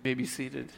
may be seated.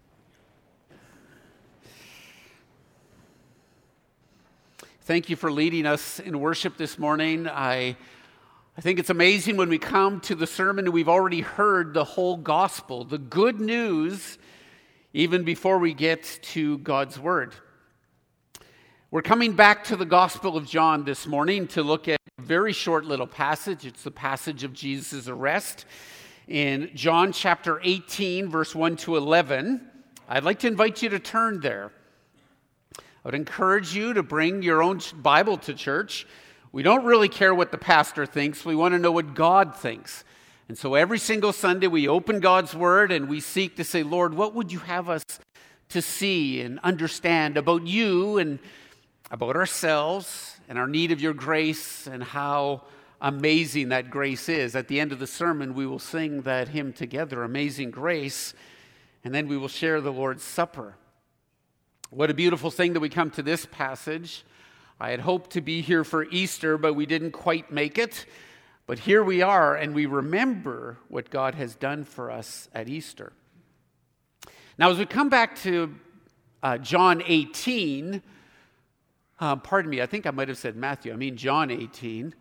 Thank you for leading us in worship this morning. I think it's amazing when we come to the sermon and we've already heard the whole gospel, the good news, even before we get to God's word. We're coming back to the Gospel of John this morning to look at a very short little passage. It's the passage of Jesus' arrest in John chapter 18, verse 1 to 11. I'd like to invite you to turn there. I would encourage you to bring your own Bible to church. We don't really care what the pastor thinks. We want to know what God thinks. And so every single Sunday we open God's Word and we seek to say, Lord, what would you have us to see and understand about you and about ourselves and our need of your grace and how amazing that grace is. At the end of the sermon, we will sing that hymn together, Amazing Grace, and then we will share the Lord's Supper. What a beautiful thing that we come to this passage. I had hoped to be here for Easter, but we didn't quite make it. But here we are, and we remember what God has done for us at Easter. Now, as we come back to John 18, pardon me, I think I might have said Matthew. I mean John 18.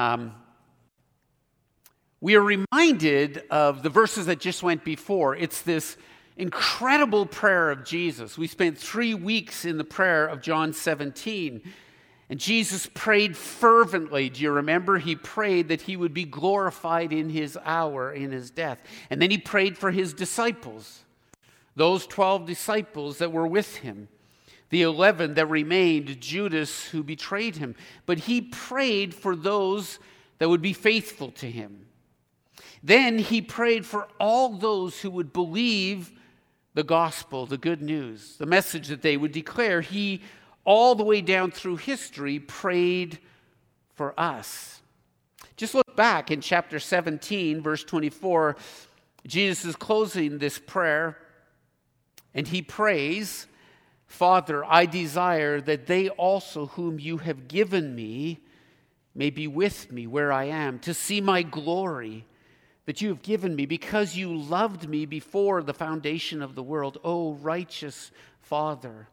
We are reminded of the verses that just went before. It's this incredible prayer of Jesus. We spent 3 weeks in the prayer of John 17. And Jesus prayed fervently. Do you remember? He prayed that he would be glorified in his hour, in his death. And then he prayed for his disciples, those 12 disciples that were with him. The 11 that remained, Judas, who betrayed him. But he prayed for those that would be faithful to him. Then he prayed for all those who would believe the gospel, the good news, the message that they would declare. He, all the way down through history, prayed for us. Just look back in chapter 17, verse 24. Jesus is closing this prayer, and he prays, Father, I desire that they also whom you have given me may be with me where I am, to see my glory that you have given me, because you loved me before the foundation of the world. O righteous Father,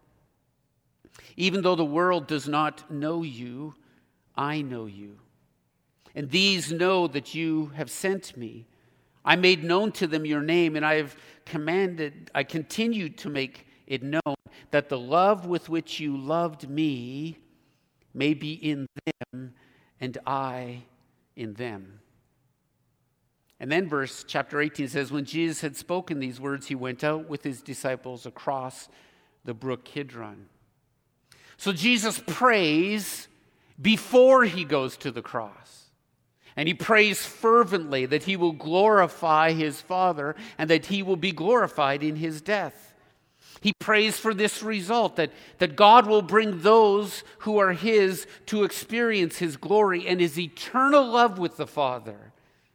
even though the world does not know you, I know you. And these know that you have sent me. I made known to them your name, and I continued to make it known, that the love with which you loved me may be in them and I in them. And then chapter 18 says, when Jesus had spoken these words, he went out with his disciples across the brook Kidron. So Jesus prays before he goes to the cross. And he prays fervently that he will glorify his Father and that he will be glorified in his death. He prays for this result, that God will bring those who are his to experience his glory and his eternal love with the Father.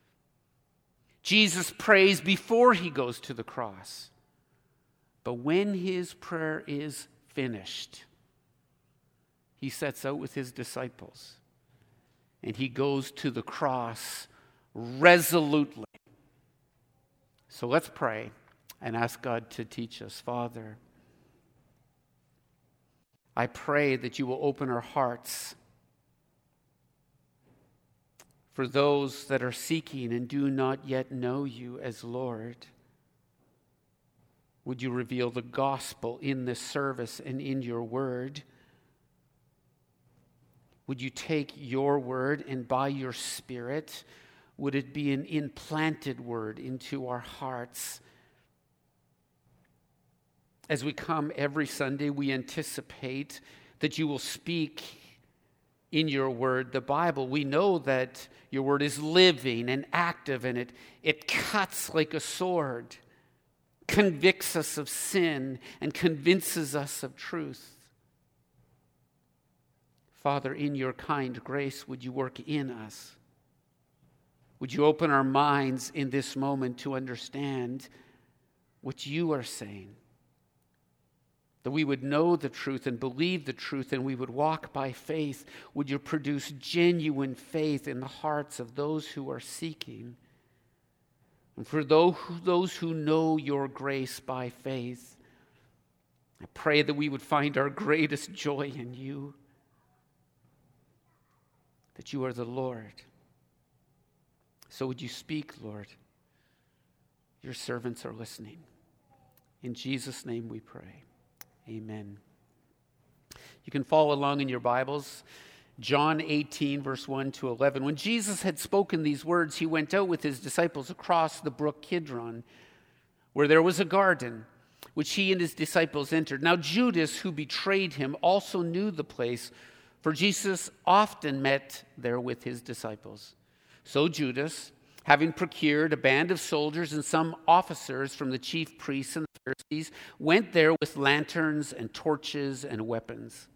Jesus prays before he goes to the cross. But when his prayer is finished, he sets out with his disciples and he goes to the cross resolutely. So let's pray and ask God to teach us. Father, I pray that you will open our hearts for those that are seeking and do not yet know you as Lord. Would you reveal the gospel in this service and in your word? Would you take your word and by your Spirit, would it be an implanted word into our hearts? As we come every Sunday, we anticipate that you will speak in your word, the Bible. We know that your word is living and active, and it cuts like a sword, convicts us of sin, and convinces us of truth. Father, in your kind grace, would you work in us? Would you open our minds in this moment to understand what you are saying? That we would know the truth and believe the truth, and we would walk by faith. Would you produce genuine faith in the hearts of those who are seeking? And for those who know your grace by faith, I pray that we would find our greatest joy in you, that you are the Lord. So would you speak, Lord? Your servants are listening. In Jesus' name we pray. Amen. You can follow along in your Bibles. John 18, verse 1 to 11. When Jesus had spoken these words, he went out with his disciples across the brook Kidron, where there was a garden, which he and his disciples entered. Now Judas, who betrayed him, also knew the place, for Jesus often met there with his disciples. So Judas, having procured a band of soldiers and some officers from the chief priests and the Pharisees, went there with lanterns and torches and weapons.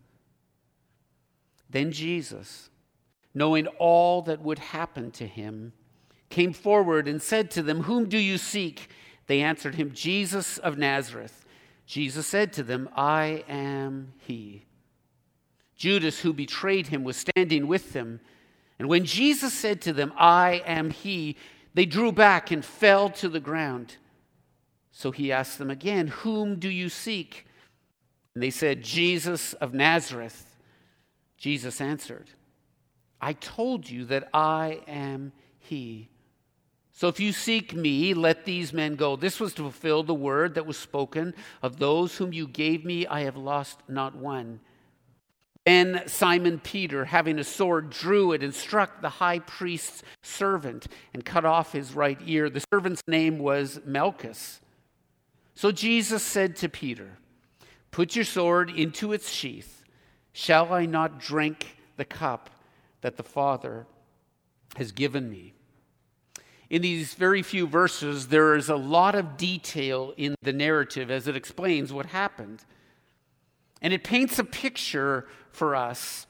Then Jesus, knowing all that would happen to him, came forward and said to them, "Whom do you seek?" They answered him, "Jesus of Nazareth." Jesus said to them, "I am he." Judas, who betrayed him, was standing with them. And when Jesus said to them, "I am he," they drew back and fell to the ground. So he asked them again, "Whom do you seek?" And they said, "Jesus of Nazareth." Jesus answered, "I told you that I am he. So if you seek me, let these men go." This was to fulfill the word that was spoken, "Of those whom you gave me, I have lost not one." Then Simon Peter, having a sword, drew it and struck the high priest's servant and cut off his right ear. The servant's name was Malchus. So Jesus said to Peter, "Put your sword into its sheath. Shall I not drink the cup that the Father has given me?" In these very few verses, there is a lot of detail in the narrative as it explains what happened. And it paints a picture for us,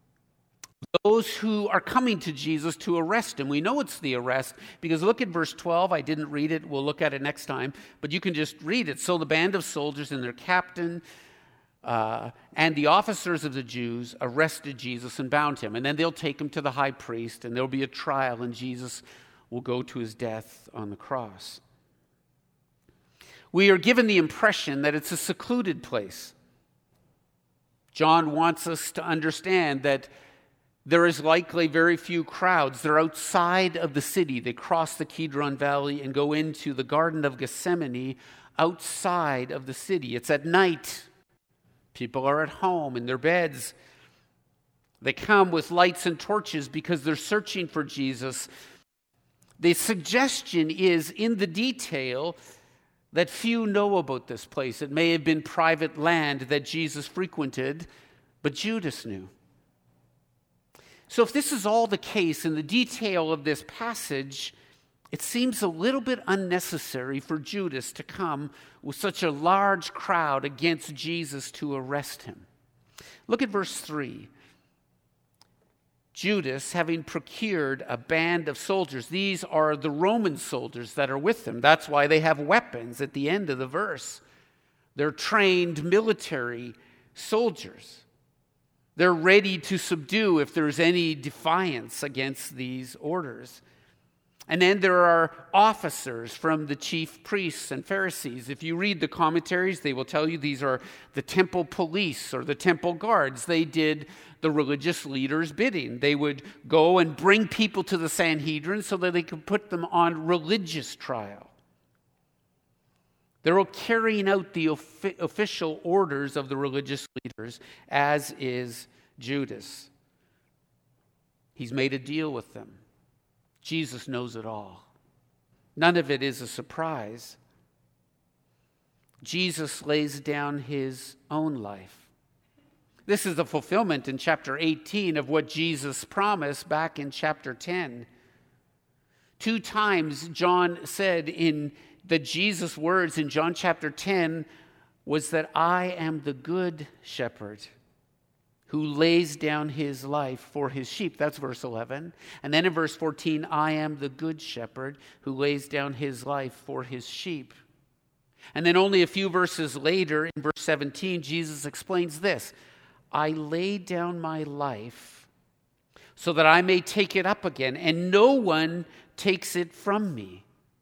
those who are coming to Jesus to arrest him. We know it's the arrest because look at verse 12. I didn't read it. We'll look at it next time. But you can just read it. So the band of soldiers and their captain and the officers of the Jews arrested Jesus and bound him. And then they'll take him to the high priest, and there'll be a trial, and Jesus will go to his death on the cross. We are given the impression that it's a secluded place. John wants us to understand that there is likely very few crowds. They're outside of the city. They cross the Kidron Valley and go into the Garden of Gethsemane outside of the city. It's at night. People are at home in their beds. They come with lights and torches because they're searching for Jesus. The suggestion is in the detail that few know about this place. It may have been private land that Jesus frequented, but Judas knew. So if this is all the case in the detail of this passage, it seems a little bit unnecessary for Judas to come with such a large crowd against Jesus to arrest him. Look at verse 3. Judas, having procured a band of soldiers. These are the Roman soldiers that are with them. That's why they have weapons at the end of the verse. They're trained military soldiers. They're ready to subdue if there's any defiance against these orders. And then there are officers from the chief priests and Pharisees. If you read the commentaries, they will tell you these are the temple police or the temple guards. They did the religious leaders' bidding. They would go and bring people to the Sanhedrin so that they could put them on religious trial. They're all carrying out the official orders of the religious leaders, as is Judas. He's made a deal with them. Jesus knows it all. None of it is a surprise. Jesus lays down his own life. This is the fulfillment in chapter 18 of what Jesus promised back in chapter 10. 2 times John said in that Jesus' words in John chapter 10 was that I am the good shepherd who lays down his life for his sheep. That's verse 11. And then in verse 14, I am the good shepherd who lays down his life for his sheep. And then only a few verses later, in verse 17, Jesus explains this. I lay down my life so that I may take it up again, and no one takes it from me,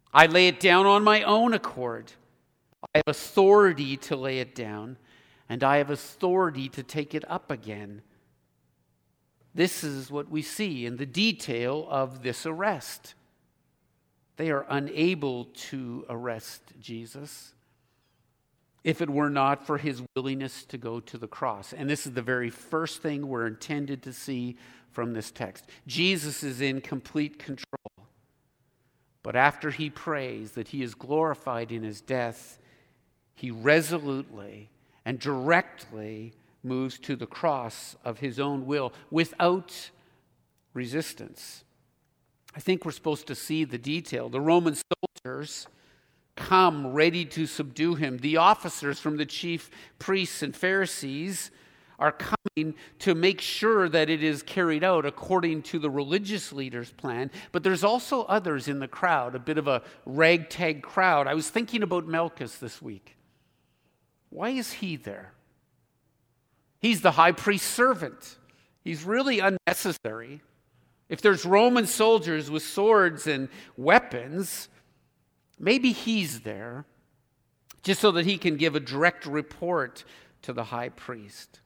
I lay it down on my own accord. I have authority to lay it down, and I have authority to take it up again. This is what we see in the detail of this arrest. They are unable to arrest Jesus if it were not for his willingness to go to the cross. And this is the very first thing we're intended to see from this text. Jesus is in complete control. But after he prays that he is glorified in his death, he resolutely and directly moves to the cross of his own will without resistance. I think we're supposed to see the detail. The Roman soldiers come ready to subdue him. The officers from the chief priests and Pharisees are coming to make sure that it is carried out according to the religious leaders' plan. But there's also others in the crowd, a bit of a ragtag crowd. I was thinking about Malchus this week. Why is he there? He's the high priest's servant. He's really unnecessary. If there's Roman soldiers with swords and weapons, maybe he's there just so that he can give a direct report to the high priest.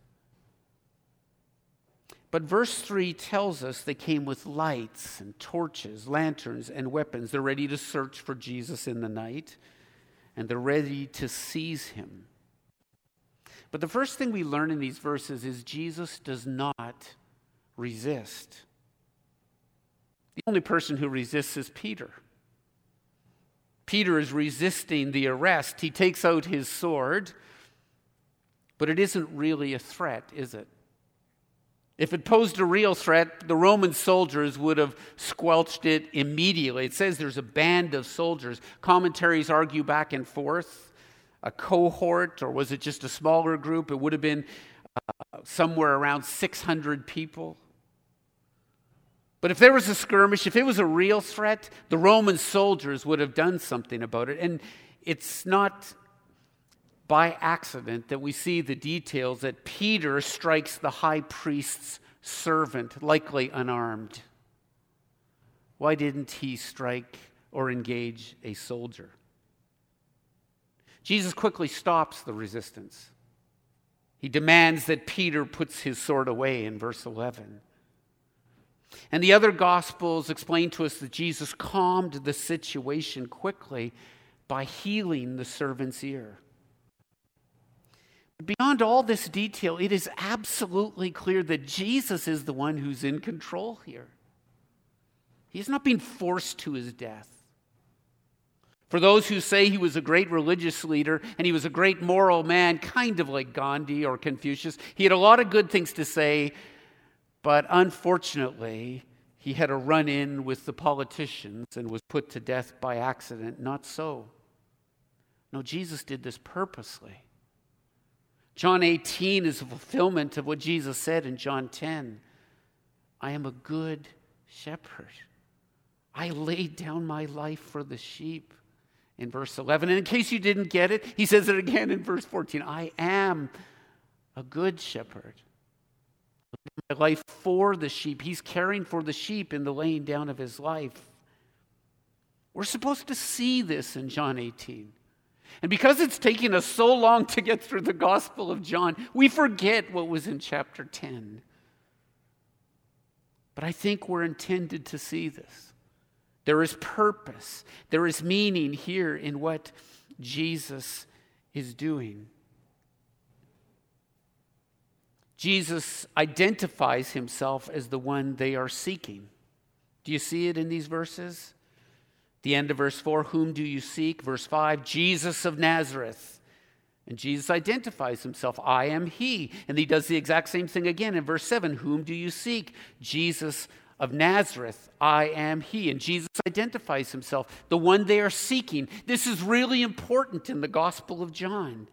But verse 3 tells us they came with lights and torches, lanterns and weapons. They're ready to search for Jesus in the night, and they're ready to seize him. But the first thing we learn in these verses is Jesus does not resist. The only person who resists is Peter. Peter is resisting the arrest. He takes out his sword, but it isn't really a threat, is it? If it posed a real threat, the Roman soldiers would have squelched it immediately. It says there's a band of soldiers. Commentaries argue back and forth. A cohort, or was it just a smaller group? It would have been somewhere around 600 people. But if there was a skirmish, if it was a real threat, the Roman soldiers would have done something about it. And it's not by accident that we see the details that Peter strikes the high priest's servant, likely unarmed. Why didn't he strike or engage a soldier? Jesus quickly stops the resistance. He demands that Peter puts his sword away in verse 11. And the other Gospels explain to us that Jesus calmed the situation quickly by healing the servant's ear. But beyond all this detail, it is absolutely clear that Jesus is the one who's in control here. He's not being forced to his death. For those who say he was a great religious leader and he was a great moral man, kind of like Gandhi or Confucius, he had a lot of good things to say, but unfortunately, he had a run-in with the politicians and was put to death by accident. Not so. No, Jesus did this purposely. John 18 is a fulfillment of what Jesus said in John 10. I am a good shepherd. I laid down my life for the sheep. In verse 11. And in case you didn't get it, he says it again in verse 14. I am a good shepherd. My life for the sheep. He's caring for the sheep in the laying down of his life. We're supposed to see this in John 18. And because it's taking us so long to get through the Gospel of John, we forget what was in chapter 10. But I think we're intended to see this. There is purpose. There is meaning here in what Jesus is doing. Jesus identifies himself as the one they are seeking. Do you see it in these verses? The end of verse 4, whom do you seek? Verse 5, Jesus of Nazareth. And Jesus identifies himself, I am he. And he does the exact same thing again in verse 7, whom do you seek? Jesus of Nazareth, I am he. And Jesus identifies himself, the one they are seeking. This is really important in the Gospel of John.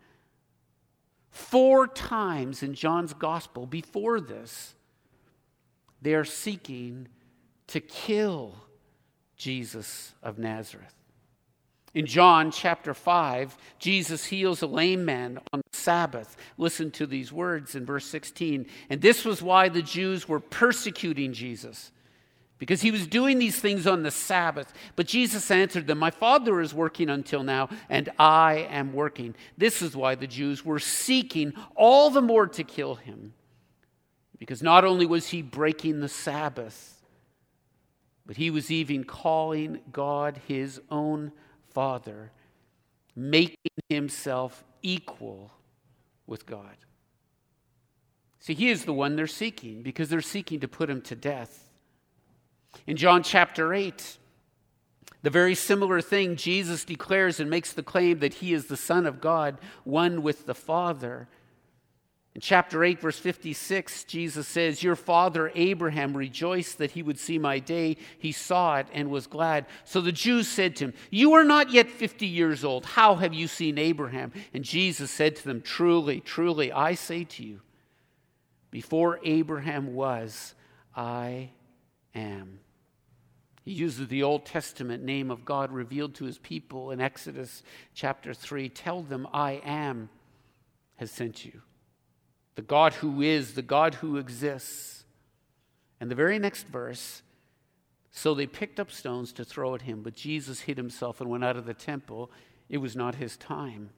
4 times in John's Gospel before this, they are seeking to kill Jesus of Nazareth. In John chapter 5, Jesus heals a lame man on the Sabbath. Listen to these words in verse 16. And this was why the Jews were persecuting Jesus, because he was doing these things on the Sabbath. But Jesus answered them, my Father is working until now, and I am working. This is why the Jews were seeking all the more to kill him, because not only was he breaking the Sabbath, but he was even calling God his own Father, making himself equal with God. See, he is the one they're seeking, because they're seeking to put him to death. In John chapter 8, the very similar thing, Jesus declares and makes the claim that he is the Son of God, one with the Father. In chapter 8, verse 56, Jesus says, your father Abraham rejoiced that he would see my day. He saw it and was glad. So the Jews said to him, you are not yet 50 years old. How have you seen Abraham? And Jesus said to them, truly, truly, I say to you, before Abraham was, I am. He uses the Old Testament name of God revealed to his people in Exodus chapter 3. Tell them, I am has sent you. The God who is, the God who exists. And the very next verse, so they picked up stones to throw at him, but Jesus hid himself and went out of the temple. It was not his time.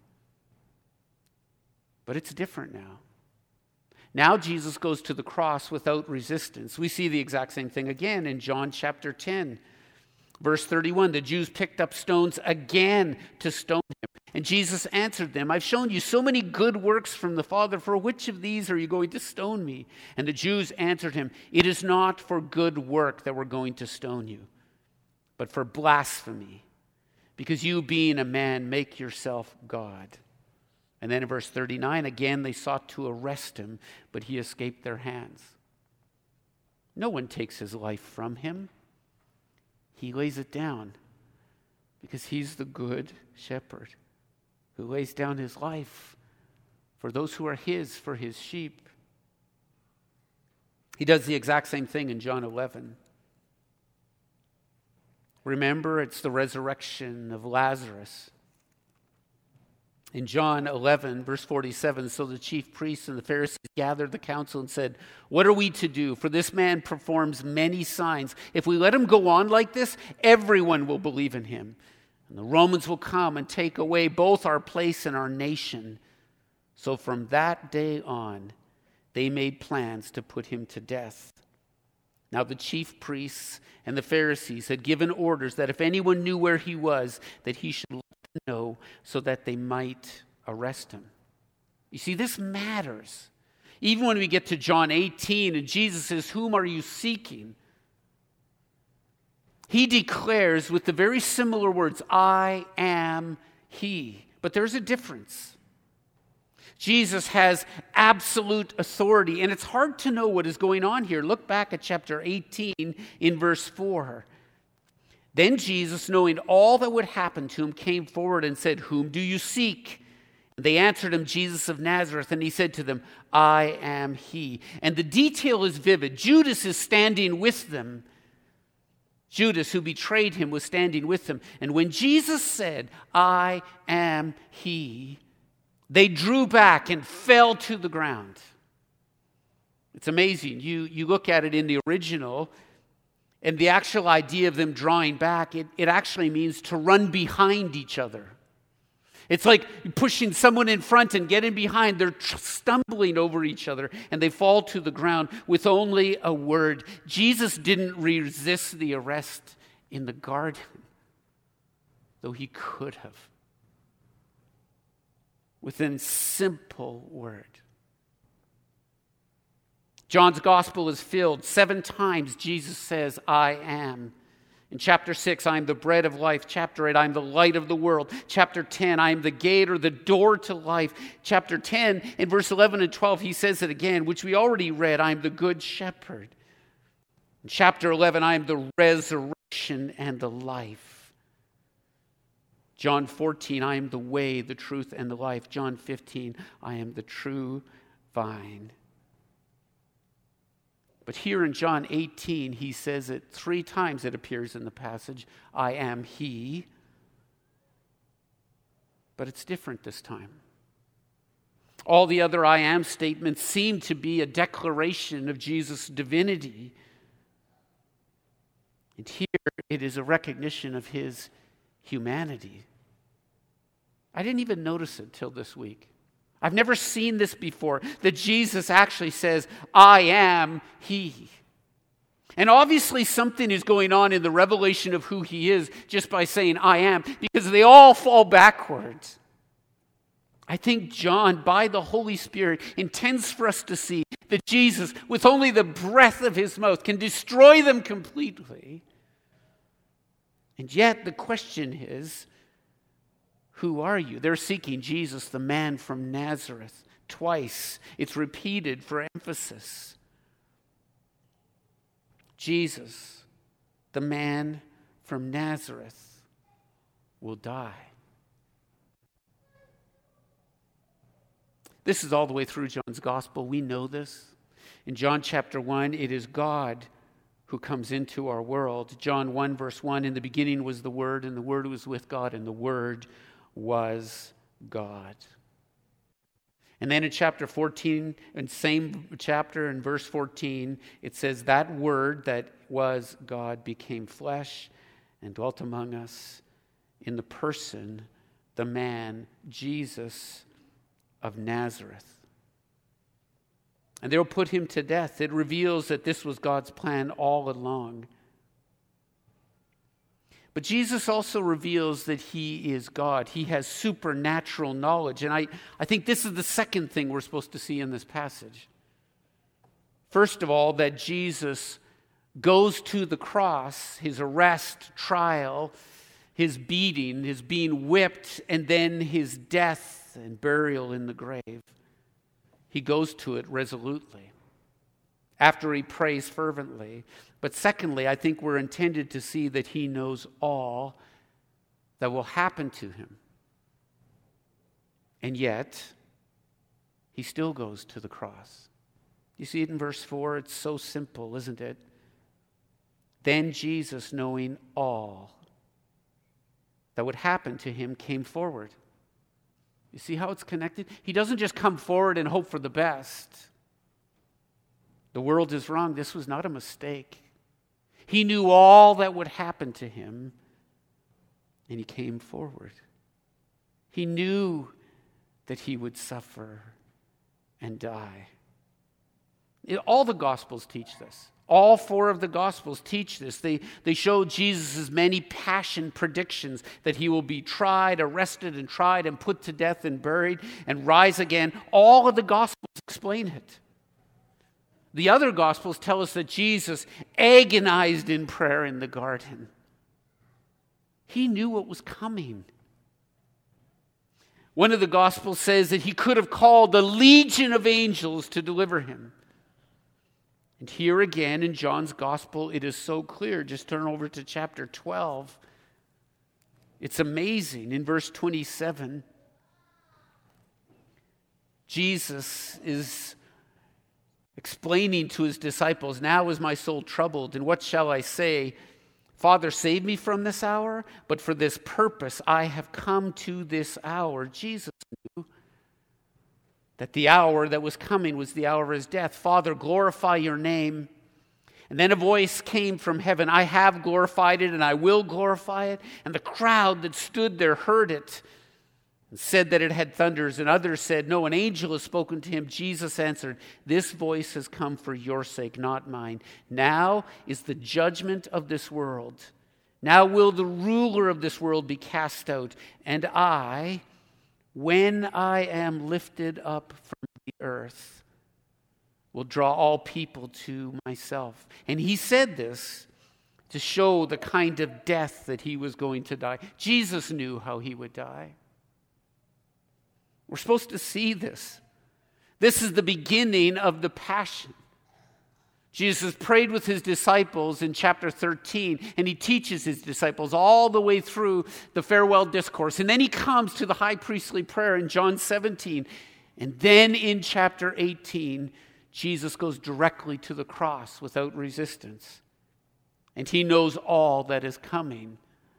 But it's different now. Now Jesus goes to the cross without resistance. We see the exact same thing again in John chapter 10, verse 31. The Jews picked up stones again to stone him. And Jesus answered them, I've shown you so many good works from the Father. For which of these are you going to stone me? And the Jews answered him, it is not for good work that we're going to stone you, but for blasphemy, because you being a man make yourself God. And then in verse 39, again they sought to arrest him, but he escaped their hands. No one takes his life from him. He lays it down because he's the good shepherd who lays down his life for those who are his, for his sheep. He does the exact same thing in John 11. Remember, it's the resurrection of Lazarus. In John 11, verse 47, so the chief priests and the Pharisees gathered the council and said, what are we to do? For this man performs many signs. If we let him go on like this, everyone will believe in him. And the Romans will come and take away both our place and our nation. So from that day on, they made plans to put him to death. Now the chief priests and the Pharisees had given orders that if anyone knew where he was, that he should let them know so that they might arrest him. You see, this matters. Even when we get to John 18 and Jesus says, whom are you seeking? He declares with the very similar words, I am he. But there's a difference. Jesus has absolute authority, and it's hard to know what is going on here. Look back at chapter 18 in verse 4. Then Jesus, knowing all that would happen to him, came forward and said, whom do you seek? And they answered him, Jesus of Nazareth. And he said to them, I am he. And the detail is vivid. Judas is standing with them. Judas, who betrayed him, was standing with them. And when Jesus said, I am he, they drew back and fell to the ground. It's amazing. You look at it in the original, and the actual idea of them drawing back, it actually means to run behind each other. It's like pushing someone in front and getting behind. They're stumbling over each other, and they fall to the ground with only a word. Jesus didn't resist the arrest in the garden, though he could have. Within simple word. John's gospel is filled. 7 times Jesus says, I am. In chapter 6, I am the bread of life. Chapter 8, I am the light of the world. Chapter 10, I am the gate or the door to life. Chapter 10, in verse 11 and 12, he says it again, which we already read, I am the good shepherd. In chapter 11, I am the resurrection and the life. John 14, I am the way, the truth, and the life. John 15, I am the true vine. But here in John 18, he says it 3 times, it appears in the passage, I am he. But it's different this time. All the other I am statements seem to be a declaration of Jesus' divinity. And here it is a recognition of his humanity. I didn't even notice it till this week. I've never seen this before, that Jesus actually says, I am he. And obviously something is going on in the revelation of who he is just by saying, I am, because they all fall backwards. I think John, by the Holy Spirit, intends for us to see that Jesus, with only the breath of his mouth, can destroy them completely. And yet the question is, who are you? They're seeking Jesus, the man from Nazareth. Twice. It's repeated for emphasis. Jesus, the man from Nazareth, will die. This is all the way through John's gospel. We know this. In John chapter 1, it is God who comes into our world. John 1 verse 1, in the beginning was the Word, and the Word was with God, and the Word was God. And then in chapter 14, in same chapter in verse 14, it says, that Word that was God became flesh and dwelt among us in the person, the man, Jesus of Nazareth. And they'll put him to death. It reveals that this was God's plan all along. But Jesus also reveals that he is God. He has supernatural knowledge. And I think this is the second thing we're supposed to see in this passage. First of all, that Jesus goes to the cross, his arrest, trial, his beating, his being whipped, and then his death and burial in the grave. He goes to it resolutely after he prays fervently. But secondly, I think we're intended to see that he knows all that will happen to him. And yet, he still goes to the cross. You see it in verse 4? It's so simple, isn't it? Then Jesus, knowing all that would happen to him, came forward. You see how it's connected? He doesn't just come forward and hope for the best. The world is wrong. This was not a mistake. He knew all that would happen to him, and he came forward. He knew that he would suffer and die. All the Gospels teach this. All four of the Gospels teach this. They show Jesus' many passion predictions that he will be tried, arrested, and tried, and put to death, and buried, and rise again. All of the Gospels explain it. The other Gospels tell us that Jesus agonized in prayer in the garden. He knew what was coming. One of the Gospels says that he could have called a legion of angels to deliver him. And here again in John's Gospel, it is so clear. Just turn over to chapter 12. It's amazing. In verse 27, Jesus is explaining to his disciples, now is my soul troubled, and what shall I say? Father, save me from this hour, but for this purpose I have come to this hour. Jesus knew that the hour that was coming was the hour of his death. Father, glorify your name. And then a voice came from heaven, I have glorified it, and I will glorify it. And the crowd that stood there heard it, and said that it had thunders, and others said, no, an angel has spoken to him. Jesus answered, this voice has come for your sake, not mine. Now is the judgment of this world. Now will the ruler of this world be cast out. And I, when I am lifted up from the earth, will draw all people to myself. And he said this to show the kind of death that he was going to die. Jesus knew how he would die. We're supposed to see this. This is the beginning of the passion. Jesus prayed with his disciples in chapter 13, and he teaches his disciples all the way through the farewell discourse. And then he comes to the high priestly prayer in John 17. And then in chapter 18, Jesus goes directly to the cross without resistance. And he knows all that is coming.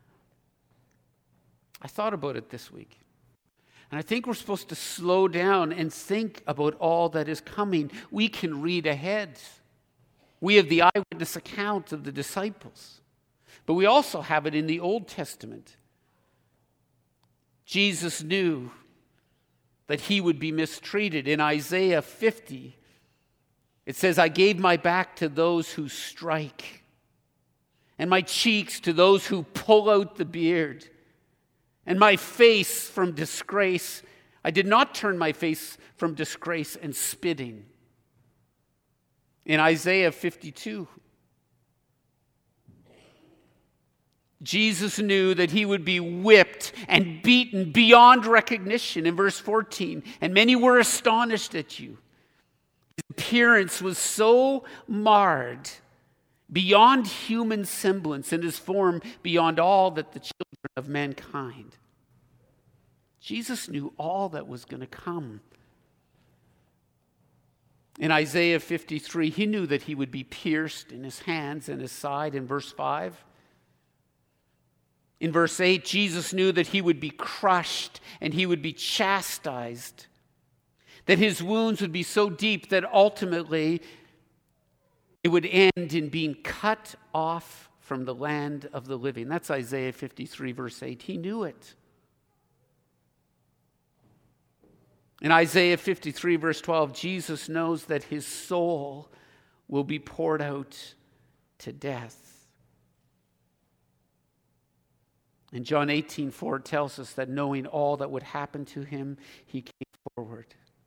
I thought about it this week. And I think we're supposed to slow down and think about all that is coming. We can read ahead. We have the eyewitness account of the disciples. But we also have it in the Old Testament. Jesus knew that he would be mistreated. In Isaiah 50, it says, I gave my back to those who strike, and my cheeks to those who pull out the beard, and my face from disgrace. I did not turn my face from disgrace and spitting. In Isaiah 52, Jesus knew that he would be whipped and beaten beyond recognition. In verse 14, and many were astonished at you. His appearance was so marred beyond human semblance, and his form beyond all that the children of mankind. Jesus knew all that was going to come. In Isaiah 53, he knew that he would be pierced in his hands and his side. In verse 5, in verse 8, Jesus knew that he would be crushed and he would be chastised, that his wounds would be so deep that ultimately it would end in being cut off from the land of the living. That's Isaiah 53, verse 8. He knew it. In Isaiah 53, verse 12, Jesus knows that his soul will be poured out to death. And John 18:4 tells us that knowing all that would happen to him, he came forward.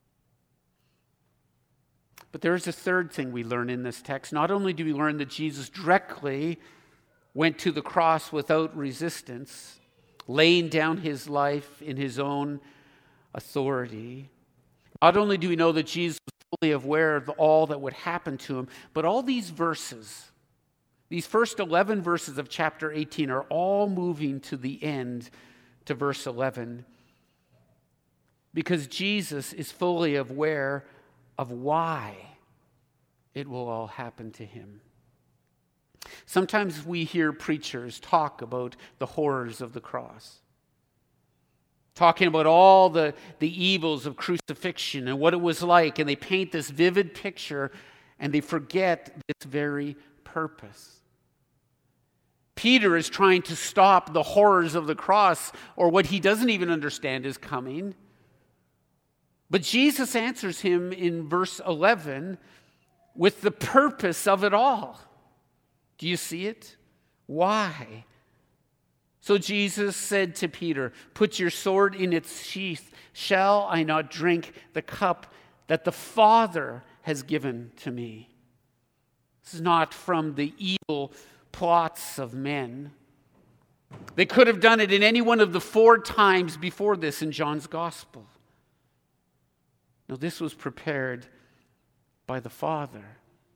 But there is a third thing we learn in this text. Not only do we learn that Jesus directly went to the cross without resistance, laying down his life in his own authority. Not only do we know that Jesus was fully aware of all that would happen to him, but all these verses, these first 11 verses of chapter 18 are all moving to the end, to verse 11, because Jesus is fully aware of why it will all happen to him. Sometimes we hear preachers talk about the horrors of the cross, talking about all the evils of crucifixion and what it was like, and they paint this vivid picture and they forget this very purpose. Peter is trying to stop the horrors of the cross, or what he doesn't even understand is coming. But Jesus answers him in verse 11 with the purpose of it all. Do you see it? Why? So Jesus said to Peter, "Put your sword in its sheath. Shall I not drink the cup that the Father has given to me?" This is not from the evil plots of men. They could have done it in any one of the 4 times before this in John's Gospel. No, this was prepared by the Father.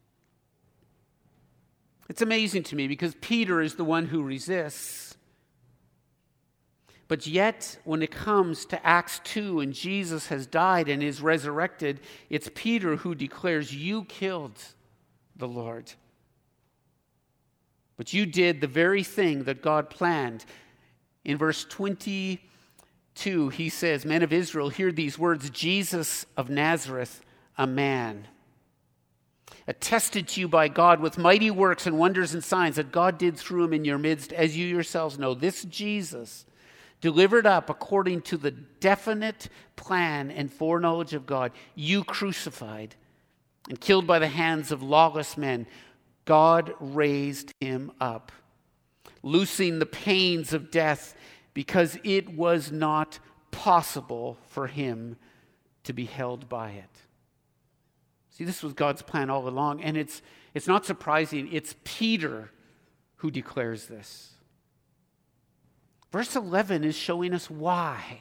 It's amazing to me because Peter is the one who resists. But yet, when it comes to Acts 2 and Jesus has died and is resurrected, it's Peter who declares, "You killed the Lord. But you did the very thing that God planned." In verse 22, he says, "Men of Israel, hear these words, Jesus of Nazareth, a man, attested to you by God with mighty works and wonders and signs that God did through him in your midst, as you yourselves know. This Jesus, delivered up according to the definite plan and foreknowledge of God, you crucified and killed by the hands of lawless men. God raised him up, loosing the pains of death, because it was not possible for him to be held by it." See, this was God's plan all along, and it's not surprising. It's Peter who declares this. Verse 11 is showing us why.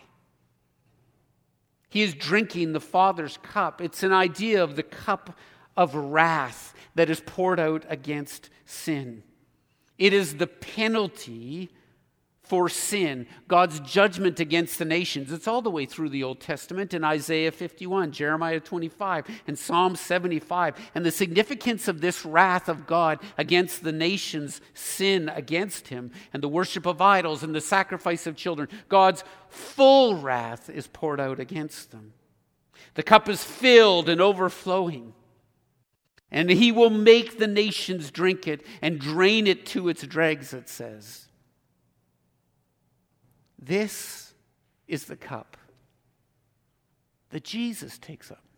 He is drinking the Father's cup. It's an idea of the cup of wrath that is poured out against sin. It is the penalty for sin, God's judgment against the nations. It's all the way through the Old Testament in Isaiah 51, Jeremiah 25, and Psalm 75. And the significance of this wrath of God against the nations' sin against him, and the worship of idols and the sacrifice of children, God's full wrath is poured out against them. The cup is filled and overflowing. And he will make the nations drink it and drain it to its dregs, it says. This is the cup that Jesus takes up.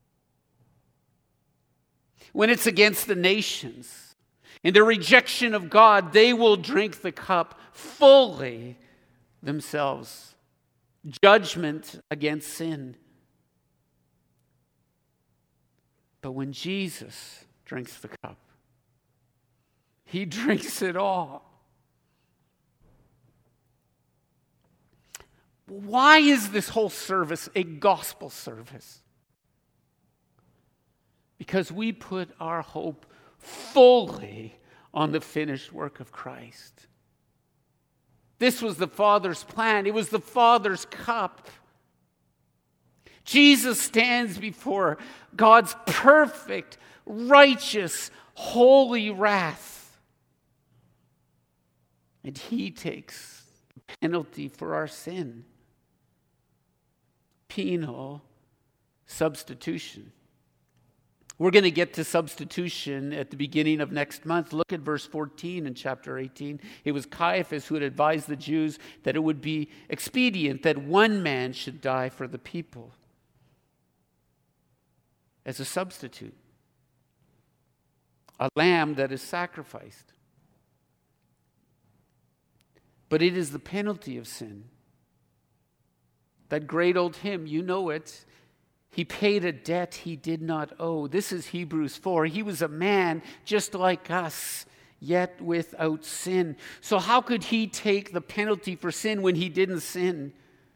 When it's against the nations, in their rejection of God, they will drink the cup fully themselves. Judgment against sin. But when Jesus drinks the cup, he drinks it all. Why is this whole service a gospel service? Because we put our hope fully on the finished work of Christ. This was the Father's plan. It was the Father's cup. Jesus stands before God's perfect, righteous, holy wrath. And he takes the penalty for our sin. Penal substitution. We're going to get to substitution at the beginning of next month. Look at verse 14 in chapter 18. It was Caiaphas who had advised the Jews that it would be expedient that one man should die for the people as a substitute. A lamb that is sacrificed. But it is the penalty of sin. That great old hymn, you know it. He paid a debt he did not owe. This is Hebrews 4. He was a man just like us, yet without sin. So how could he take the penalty for sin when he didn't sin?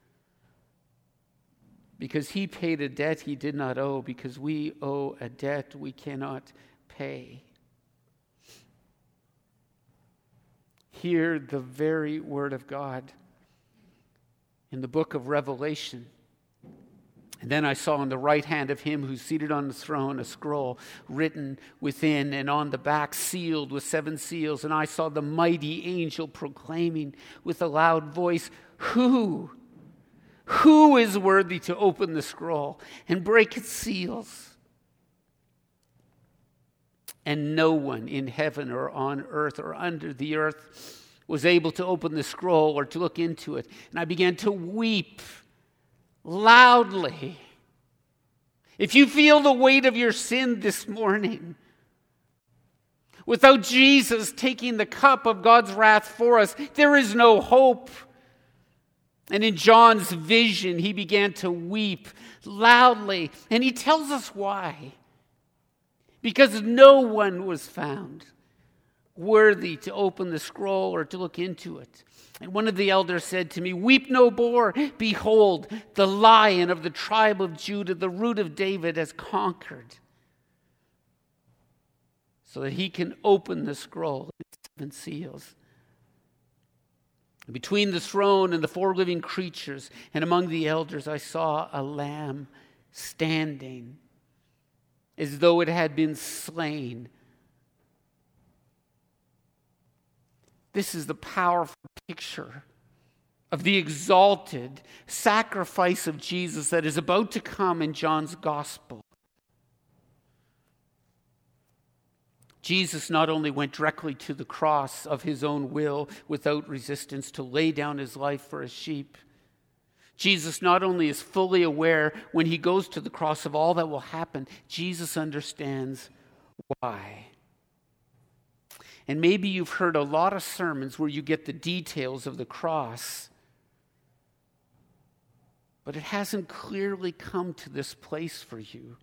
Because he paid a debt he did not owe, because we owe a debt we cannot pay. Hear the very word of God in the book of Revelation. And then I saw on the right hand of him who's seated on the throne a scroll written within and on the back, sealed with 7 seals. And I saw the mighty angel proclaiming with a loud voice, Who is worthy to open the scroll and break its seals? And no one in heaven or on earth or under the earth was able to open the scroll or to look into it. And I began to weep loudly. If you feel the weight of your sin this morning, without Jesus taking the cup of God's wrath for us, there is no hope. And in John's vision, he began to weep loudly. And he tells us why. Because no one was found worthy to open the scroll or to look into it. And one of the elders said to me, Weep no more. Behold, the Lion of the tribe of Judah, the Root of David, has conquered, so that he can open the scroll and its 7 seals. And between the throne and the 4 living creatures and among the elders, I saw a lamb standing as though it had been slain. This is the powerful picture of the exalted sacrifice of Jesus that is about to come in John's gospel. Jesus not only went directly to the cross of his own will without resistance to lay down his life for his sheep. Jesus not only is fully aware when he goes to the cross of all that will happen, Jesus understands why. And maybe you've heard a lot of sermons where you get the details of the cross, but it hasn't clearly come to this place for you.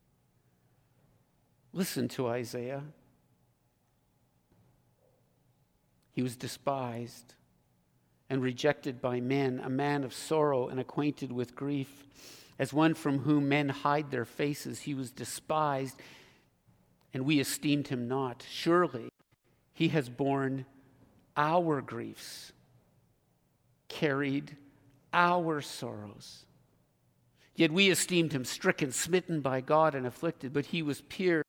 Listen to Isaiah. He was despised and rejected by men, a man of sorrow and acquainted with grief. As one from whom men hide their faces, he was despised, and we esteemed him not. Surely he has borne our griefs, carried our sorrows. Yet we esteemed him stricken, smitten by God, and afflicted. But he was pierced.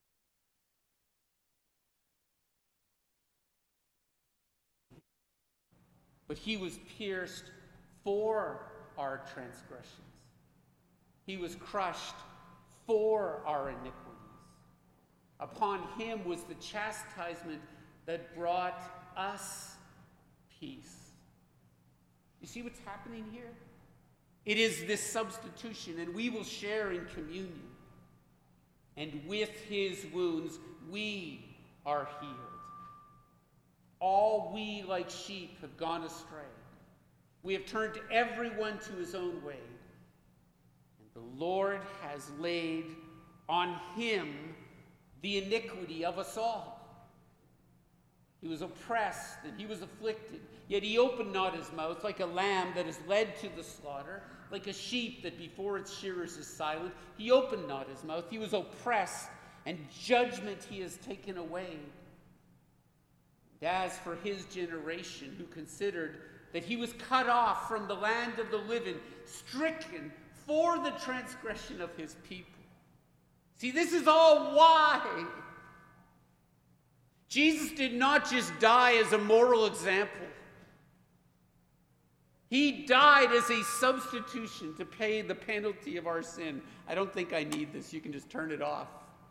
But he was pierced for our transgressions. He was crushed for our iniquities. Upon him was the chastisement that brought us peace. You see what's happening here? It is this substitution, and we will share in communion. And with his wounds, we are healed. All we like sheep have gone astray. We have turned everyone to his own way. And the Lord has laid on him the iniquity of us all. He was oppressed and he was afflicted, yet he opened not his mouth. Like a lamb that is led to the slaughter, like a sheep that before its shearers is silent, he opened not his mouth. He was oppressed, and judgment he has taken away. And as for his generation, who considered that he was cut off from the land of the living, stricken for the transgression of his people. See, this is all why Jesus did not just die as a moral example. He died as a substitution to pay the penalty of our sin. I don't think I need this. You can just turn it off.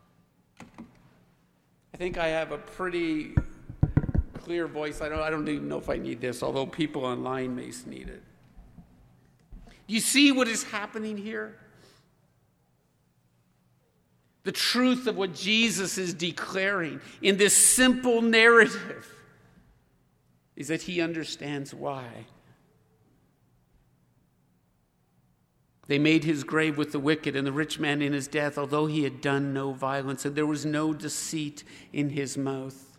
I think I have a pretty clear voice. I don't even know if I need this, although people online may need it. Do you see what is happening here? The truth of what Jesus is declaring in this simple narrative is that he understands why. They made his grave with the wicked and the rich man in his death, although he had done no violence, and there was no deceit in his mouth.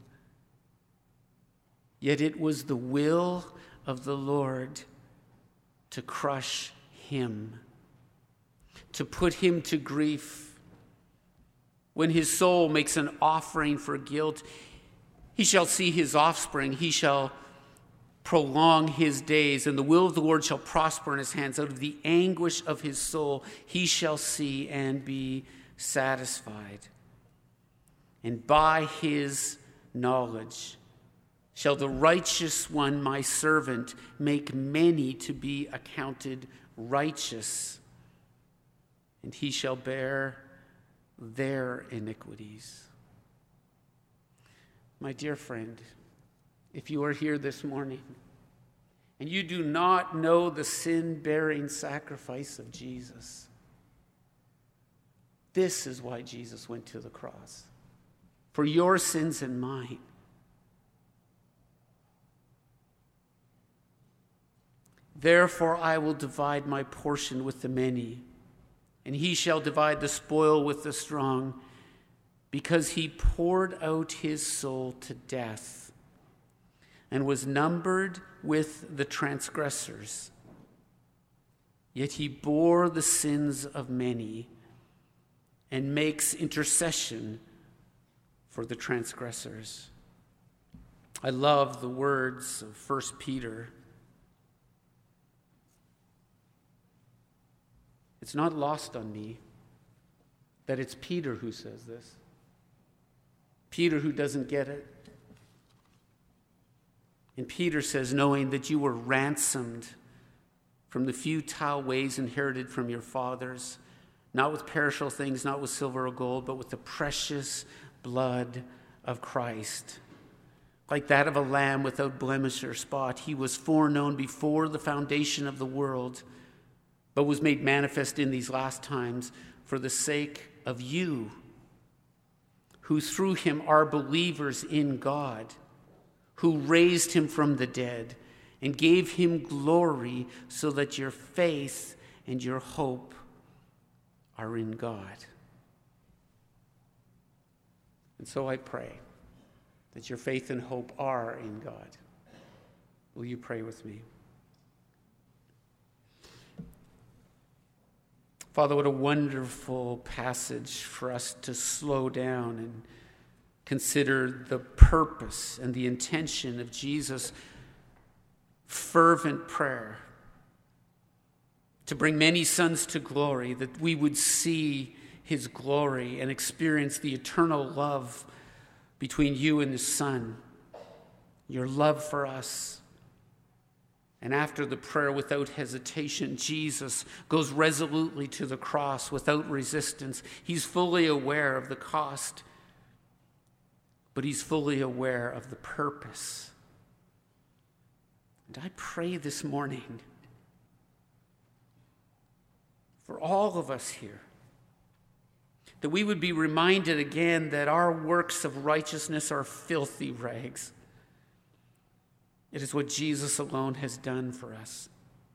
Yet it was the will of the Lord to crush him, to put him to grief. When his soul makes an offering for guilt, he shall see his offspring. He shall prolong his days, and the will of the Lord shall prosper in his hands. Out of the anguish of his soul, he shall see and be satisfied. And by his knowledge shall the righteous one, my servant, make many to be accounted righteous, and he shall bear their iniquities. My dear friend, if you are here this morning and you do not know the sin-bearing sacrifice of Jesus, this is why Jesus went to the cross. For your sins and mine. Therefore I will divide my portion with the many, and he shall divide the spoil with the strong, because he poured out his soul to death and was numbered with the transgressors. Yet he bore the sins of many and makes intercession for the transgressors. I love the words of 1 Peter. It's not lost on me that it's Peter who says this. Peter who doesn't get it. And Peter says, knowing that you were ransomed from the futile ways inherited from your fathers, not with perishable things, not with silver or gold, but with the precious blood of Christ. Like that of a lamb without blemish or spot, he was foreknown before the foundation of the world, but was made manifest in these last times for the sake of you, who through him are believers in God, who raised him from the dead and gave him glory, so that your faith and your hope are in God. And so I pray that your faith and hope are in God. Will you pray with me? Father, what a wonderful passage for us to slow down and consider the purpose and the intention of Jesus' fervent prayer to bring many sons to glory, that we would see his glory and experience the eternal love between you and the Son, your love for us. And after the prayer, without hesitation, Jesus goes resolutely to the cross without resistance. He's fully aware of the cost but he's fully aware of the purpose. And I pray this morning for all of us here that we would be reminded again that our works of righteousness are filthy rags. It is what Jesus alone has done for us.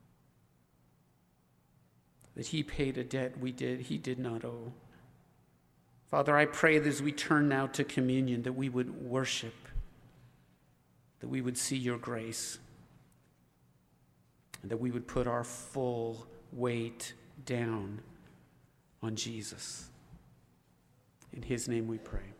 That he paid a debt he did not owe. Father, I pray that as we turn now to communion, that we would worship, that we would see your grace, and that we would put our full weight down on Jesus. In his name we pray.